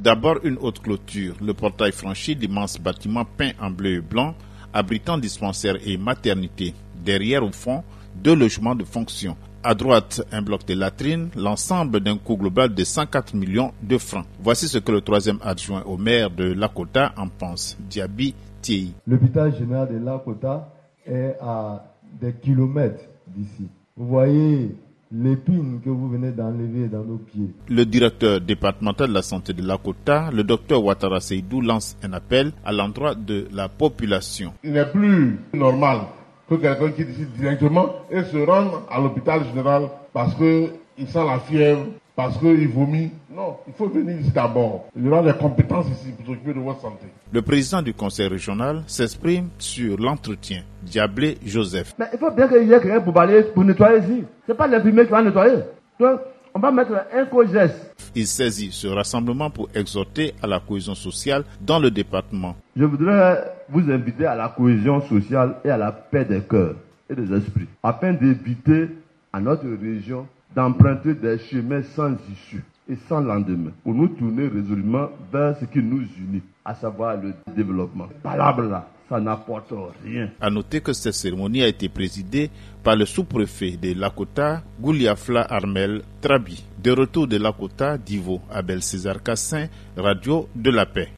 D'abord une haute clôture. Le portail franchit l'immense bâtiment peint en bleu et blanc, abritant dispensaire et maternité. Derrière, au fond, 2 logements de fonction. À droite, un bloc de latrines, l'ensemble d'un coût global de 104 millions de francs. Voici ce que le 3e adjoint au maire de Lakota en pense, Diaby Tiei. L'hôpital général de Lakota est à des kilomètres d'ici. Vous voyez l'épine que vous venez d'enlever dans nos pieds. Le directeur départemental de la santé de Lakota, le docteur Ouattara Seydou, lance un appel à l'endroit de la population. Il n'est plus normal que quelqu'un quitte ici directement et se rende à l'hôpital général parce qu'il sent la fièvre, parce qu'il vomit. Non, il faut venir ici d'abord. Il y aura des compétences ici pour s'occuper de votre santé. Le président du conseil régional s'exprime sur l'entretien. Diablé Joseph. Mais il faut bien qu'il y ait quelqu'un pour balayer, pour nettoyer ici. Ce n'est pas l'infirmier qui va nettoyer. Donc, on va mettre un co-geste. Il saisit ce rassemblement pour exhorter à la cohésion sociale dans le département. Je voudrais vous inviter à la cohésion sociale et à la paix des cœurs et des esprits, afin d'éviter à notre région d'emprunter des chemins sans issue et sans lendemain, pour nous tourner résolument vers ce qui nous unit, à savoir le développement. Palabre là, ça n'apporte rien. À noter que cette cérémonie a été présidée par le sous-préfet de Lakota, Gouliafla Armel Trabi. De retour de Lakota, Divo, Abel César Cassin, Radio de la Paix.